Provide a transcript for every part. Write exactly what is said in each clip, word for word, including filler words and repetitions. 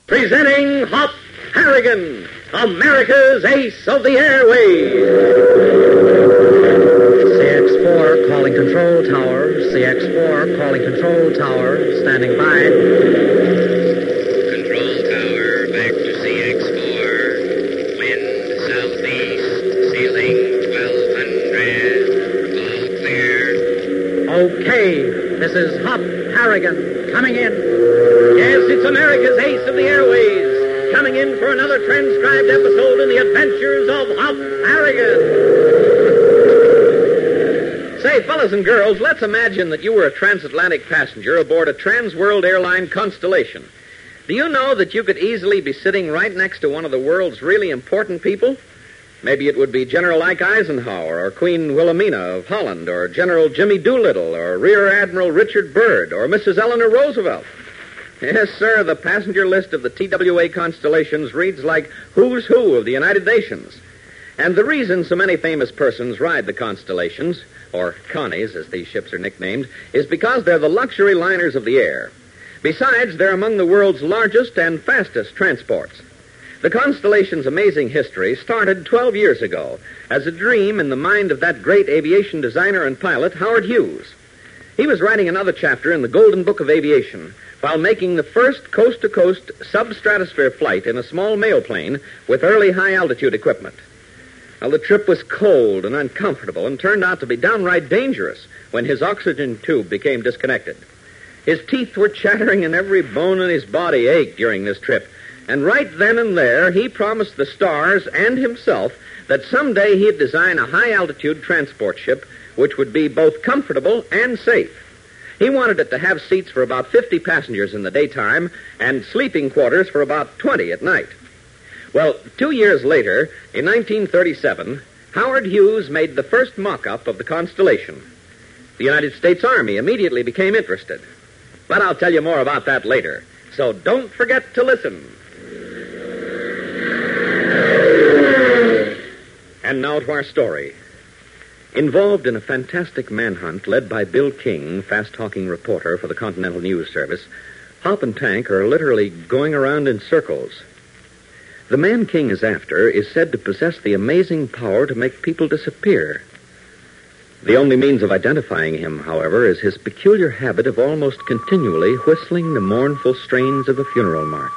Presenting Hop Harrigan, America's Ace of the Airways. C X four calling control tower. C X four calling control tower. Standing by. Control tower, back to C X four. Wind southeast, ceiling twelve hundred. All clear. Okay, this is Hop Harrigan coming in. Yes, it's America's Ace of the Airways, coming in for another transcribed episode in the adventures of Hop Harrigan. Say, fellas and girls, let's imagine that you were a transatlantic passenger aboard a Transworld airline Constellation. Do you know that you could easily be sitting right next to one of the world's really important people? Maybe it would be General Ike Eisenhower, or Queen Wilhelmina of Holland, or General Jimmy Doolittle, or Rear Admiral Richard Byrd, or Missus Eleanor Roosevelt. Yes, sir, the passenger list of the T W A Constellations reads like who's who of the United Nations. And the reason so many famous persons ride the Constellations, or Connies as these ships are nicknamed, is because they're the luxury liners of the air. Besides, they're among the world's largest and fastest transports. The Constellation's amazing history started twelve years ago as a dream in the mind of that great aviation designer and pilot, Howard Hughes. He was writing another chapter in the Golden Book of Aviation while making the first coast-to-coast sub-stratosphere flight in a small mail plane with early high-altitude equipment. Well, the trip was cold and uncomfortable and turned out to be downright dangerous when his oxygen tube became disconnected. His teeth were chattering and every bone in his body ached during this trip. And right then and there, he promised the stars and himself that someday he'd design a high-altitude transport ship which would be both comfortable and safe. He wanted it to have seats for about fifty passengers in the daytime and sleeping quarters for about twenty at night. Well, two years later, in nineteen thirty-seven, Howard Hughes made the first mock-up of the Constellation. The United States Army immediately became interested. But I'll tell you more about that later. So don't forget to listen. And now to our story. Involved in a fantastic manhunt led by Bill King, fast-talking reporter for the Continental News Service, Hop and Tank are literally going around in circles. The man King is after is said to possess the amazing power to make people disappear. The only means of identifying him, however, is his peculiar habit of almost continually whistling the mournful strains of a funeral march.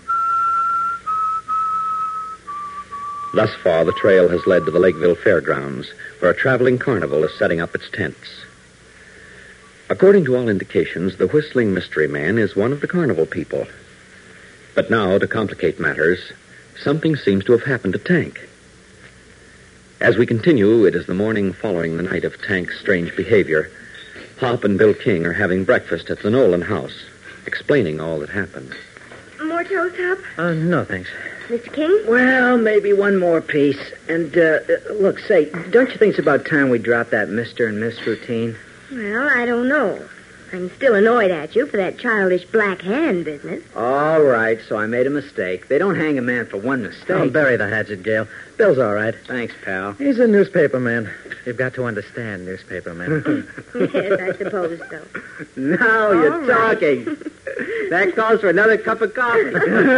Thus far, the trail has led to the Lakeville Fairgrounds, where a traveling carnival is setting up its tents. According to all indications, the whistling mystery man is one of the carnival people. But now, to complicate matters, something seems to have happened to Tank. As we continue, it is the morning following the night of Tank's strange behavior. Hop and Bill King are having breakfast at the Nolan house, explaining all that happened. More toast, Hop? Uh, no, thanks. Mister King? Well, maybe one more piece. And, uh, look, say, don't you think it's about time we drop that Mister and Miss routine? Well, I don't know. I'm still annoyed at you for that childish black hand business. All right, so I made a mistake. They don't hang a man for one mistake. Don't bury the hatchet, Gail. Bill's all right. Thanks, pal. He's a newspaper man. You've got to understand newspaper men. Yes, I suppose so. Now you're All right. talking. That calls for another cup of coffee.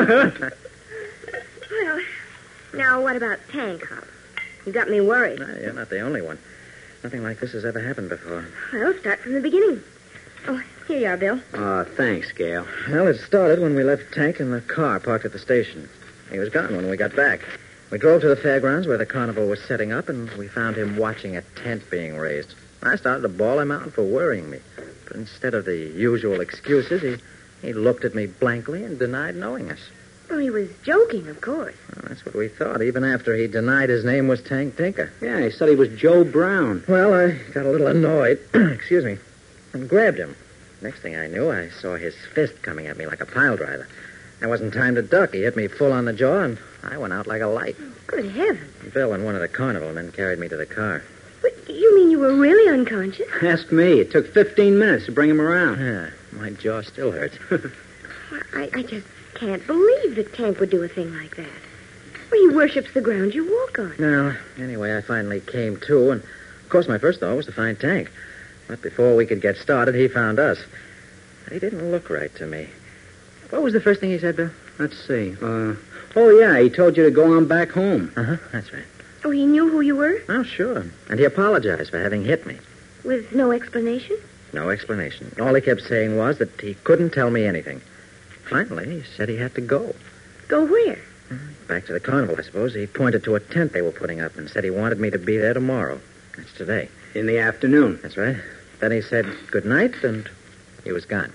Well, now what about Tank, Hop? You got me worried. No, you're not the only one. Nothing like this has ever happened before. Well, start from the beginning. Oh, here you are, Bill. Oh, thanks, Gail. Well, it started when we left Tank in the car parked at the station. He was gone when we got back. We drove to the fairgrounds where the carnival was setting up, and we found him watching a tent being raised. I started to bawl him out for worrying me. But instead of the usual excuses, he, he looked at me blankly and denied knowing us. Oh, he was joking, of course. Well, that's what we thought, even after he denied his name was Tank Tinker. Yeah, he said he was Joe Brown. Well, I got a little annoyed, excuse me, and grabbed him. Next thing I knew, I saw his fist coming at me like a pile driver. There wasn't time to duck. He hit me full on the jaw, and I went out like a light. Good heavens. Bill and one of the carnival men carried me to the car. But you mean you were really unconscious? Ask me. It took fifteen minutes to bring him around. Yeah, my jaw still hurts. I, I just can't believe that Tank would do a thing like that. Well, he worships the ground you walk on. Well, anyway, I finally came to, and of course my first thought was to find Tank. But before we could get started, he found us. He didn't look right to me. What was the first thing he said, Bill? Let's see. Uh, oh, yeah, he told you to go on back home. Uh-huh, that's right. Oh, he knew who you were? Oh, sure. And he apologized for having hit me. With no explanation? No explanation. All he kept saying was that he couldn't tell me anything. Finally, he said he had to go. Go where? Back to the carnival, I suppose. He pointed to a tent they were putting up and said he wanted me to be there tomorrow. That's today. In the afternoon. That's right. Then he said good night, and he was gone.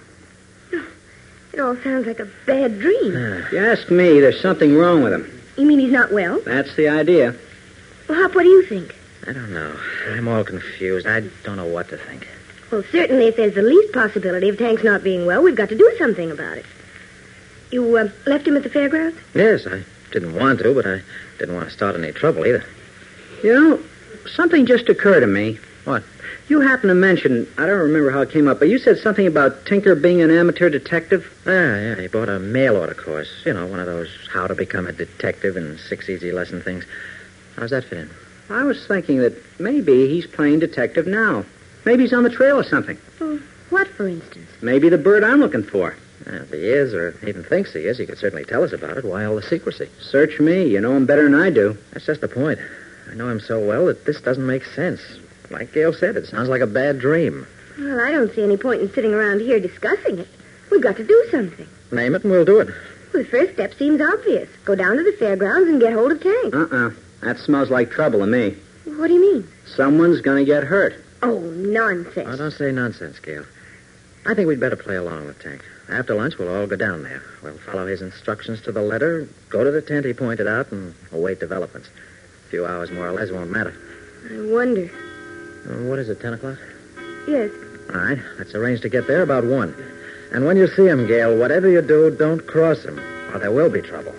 It all sounds like a bad dream. If you ask me, there's something wrong with him. You mean he's not well? That's the idea. Well, Hop, what do you think? I don't know. I'm all confused. I don't know what to think. Well, certainly if there's the least possibility of Tank's not being well, we've got to do something about it. You uh, left him at the fairgrounds? Yes, I didn't want to, but I didn't want to start any trouble either. You know, something just occurred to me. What? You happened to mention, I don't remember how it came up, but you said something about Tinker being an amateur detective? Ah, yeah, he bought a mail order course. You know, one of those how to become a detective in six easy lesson things. How's that fit in? I was thinking that maybe he's playing detective now. Maybe he's on the trail or something. Well, what, for instance? Maybe the bird I'm looking for. Well, if he is, or even thinks he is, he could certainly tell us about it. Why all the secrecy? Search me. You know him better than I do. That's just the point. I know him so well that this doesn't make sense. Like Gail said, it sounds like a bad dream. Well, I don't see any point in sitting around here discussing it. We've got to do something. Name it and we'll do it. Well, the first step seems obvious. Go down to the fairgrounds and get hold of Tank. Uh-uh. That smells like trouble to me. What do you mean? Someone's going to get hurt. Oh, nonsense. Oh, don't say nonsense, Gail. I think we'd better play along with Tank. After lunch, we'll all go down there. We'll follow his instructions to the letter, go to the tent he pointed out, and await developments. A few hours more or less won't matter. I wonder. Uh, what is it, ten o'clock? Yes. All right, let's arrange to get there about one. And when you see him, Gail, whatever you do, don't cross him, or there will be trouble.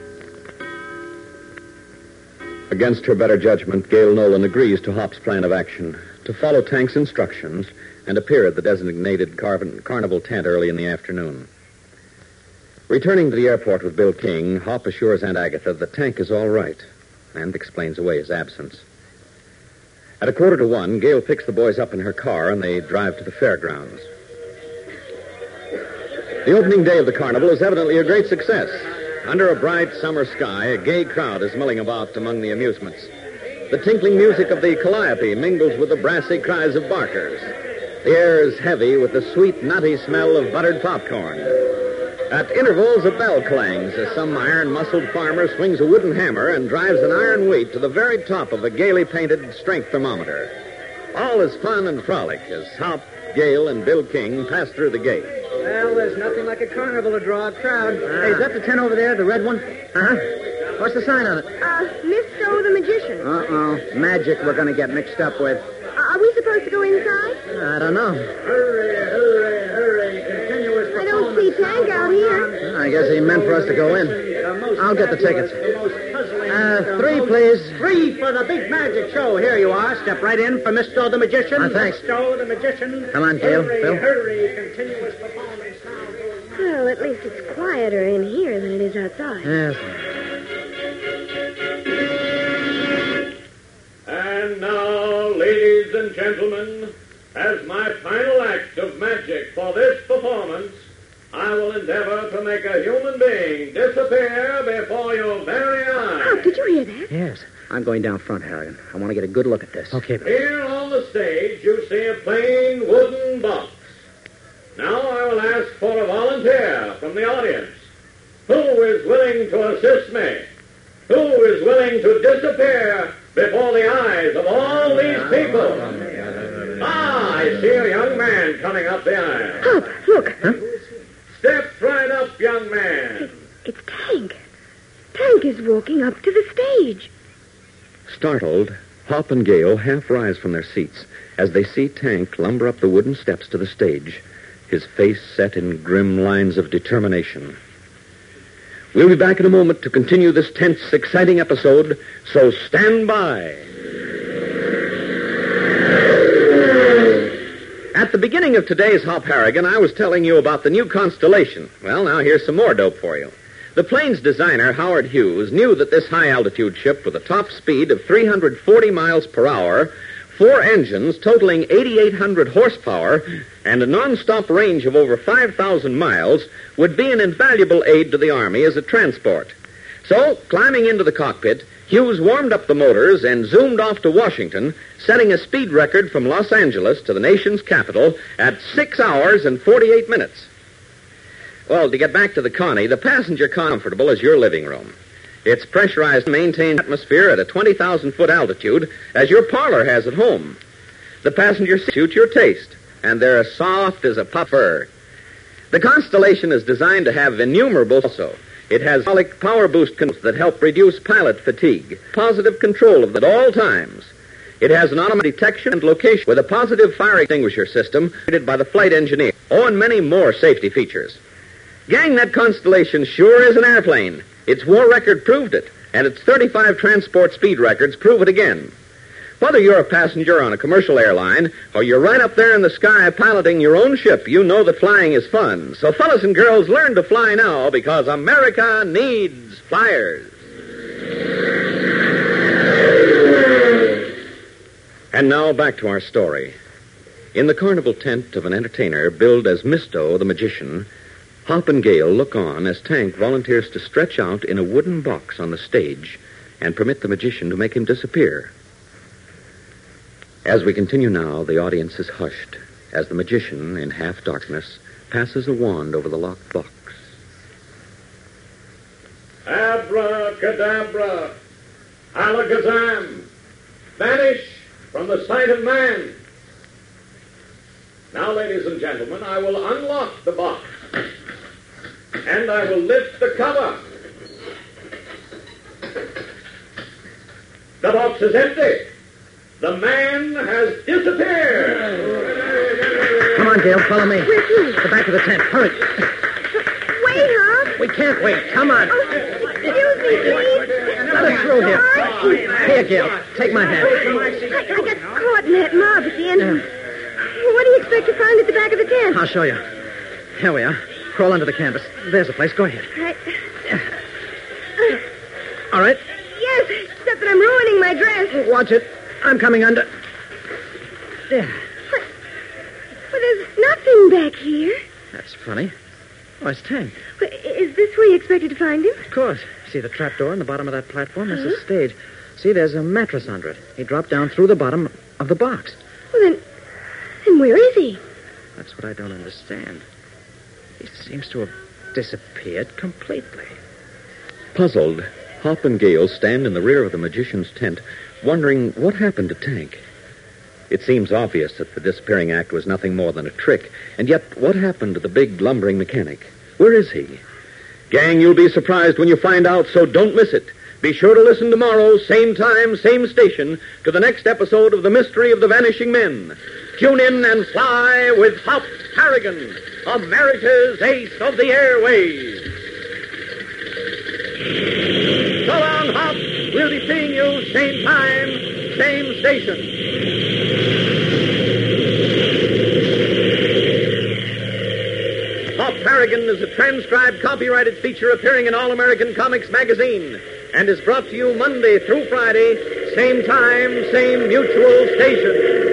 Against her better judgment, Gail Nolan agrees to Hop's plan of action, to follow Tank's instructions and appear at the designated car- carnival tent early in the afternoon. Returning to the airport with Bill King, Hop assures Aunt Agatha that Tank is all right and explains away his absence. At a quarter to one, Gail picks the boys up in her car and they drive to the fairgrounds. The opening day of the carnival is evidently a great success. Under a bright summer sky, a gay crowd is milling about among the amusements. The tinkling music of the calliope mingles with the brassy cries of barkers. The air is heavy with the sweet, nutty smell of buttered popcorn. At intervals, a bell clangs as some iron-muscled farmer swings a wooden hammer and drives an iron weight to the very top of a gaily painted strength thermometer. All is fun and frolic as Hop, Gail, and Bill King pass through the gate. Well, there's nothing like a carnival to draw a crowd. Hey, is that the tent over there, the red one? Uh-huh. What's the sign on it? Uh, Miss So the Magician. Uh-oh. Magic we're going to get mixed up with. Uh, are we supposed to go inside? I don't know. Hurry, hurry, hurry. Continuous I don't see Tank out here. I guess he meant for us to go in. I'll get the tickets. Uh, three, please. Three for the big magic show. Here you are. Step right in for Miss Stowe the Magician. Uh, thanks. Miss Stowe the Magician. Come on, Gail. Hurry, Bill. hurry. Continuous performance now. Well, at least it's quieter in here than it is outside. Yes. And now, ladies and gentlemen, as my final act of magic for this performance, I will endeavor to make a human being disappear before your very eyes. Oh, did you hear that? Yes. I'm going down front, Harrigan. I want to get a good look at this. Okay, Bill. Here on the stage, you see a plain wooden box. Now I will ask for a volunteer from the audience. Who is willing to assist me? Who is willing to disappear before the eyes of all these people? Ah, I see a young man coming up the aisle. Hop, look. Huh? Step right up, young man. It's Tank. Tank is walking up to the stage. Startled, Hop and Gail half rise from their seats as they see Tank lumber up the wooden steps to the stage, his face set in grim lines of determination. We'll be back in a moment to continue this tense, exciting episode, so stand by. At the beginning of today's Hop Harrigan, I was telling you about the new Constellation. Well, now here's some more dope for you. The plane's designer, Howard Hughes, knew that this high-altitude ship with a top speed of three hundred forty miles per hour four engines totaling eighty-eight hundred horsepower and a non-stop range of over five thousand miles would be an invaluable aid to the Army as a transport. So, climbing into the cockpit, Hughes warmed up the motors and zoomed off to Washington, setting a speed record from Los Angeles to the nation's capital at six hours and forty-eight minutes. Well, to get back to the Connie, the passenger comfortable as your living room. It's pressurized and maintained atmosphere at a twenty thousand foot altitude, as your parlor has at home. The passenger seats suit your taste, and they're as soft as a pup fur. The Constellation is designed to have innumerable also. It has hydraulic power boost controls that help reduce pilot fatigue, positive control of it at all times. It has an automatic detection and location with a positive fire extinguisher system created by the flight engineer. Oh, and many more safety features. Gang, that Constellation sure is an airplane. Its war record proved it, and its thirty-five transport speed records prove it again. Whether you're a passenger on a commercial airline or you're right up there in the sky piloting your own ship, you know that flying is fun. So fellas and girls, learn to fly now because America needs flyers. And now back to our story. In the carnival tent of an entertainer billed as Misto the Magician, Hop and Gale look on as Tank volunteers to stretch out in a wooden box on the stage and permit the magician to make him disappear. As we continue now, the audience is hushed as the magician, in half darkness, passes a wand over the locked box. Abracadabra, alakazam, vanish from the sight of man. Now, ladies and gentlemen, I will unlock the box, and I will lift the cover. The box is empty. The man has disappeared. Come on, Gale, follow me. Where to? To the back of the tent. Hurry. Wait, Hop. We can't wait. Come on. Oh, excuse me, please. Let us through here. Here, Gale. Take my hand. I, I got caught in that mob at the end. Well, what do you expect to find at the back of the tent? I'll show you. Here we are. Crawl under the canvas. There's the place. Go ahead. I... All right. Yes, except that I'm ruining my dress. Watch it. I'm coming under. There. But, but there's nothing back here. That's funny. Oh, it's Tank. Well, is this where you expected to find him? Of course. See the trapdoor in the bottom of that platform? That's the stage. See, there's a mattress under it. He dropped down through the bottom of the box. Well, then, then where is he? That's what I don't understand. He seems to have disappeared completely. Puzzled, Hop and Gale stand in the rear of the magician's tent, wondering what happened to Tank. It seems obvious that the disappearing act was nothing more than a trick, and yet what happened to the big lumbering mechanic? Where is he? Gang, you'll be surprised when you find out, so don't miss it. Be sure to listen tomorrow, same time, same station, to the next episode of The Mystery of the Vanishing Men. Tune in and fly with Hop Harrigan, America's ace of the airways. So long, Hop. We'll be seeing you same time, same station. Hop Harrigan is a transcribed, copyrighted feature appearing in All American Comics magazine and is brought to you Monday through Friday, same time, same mutual station.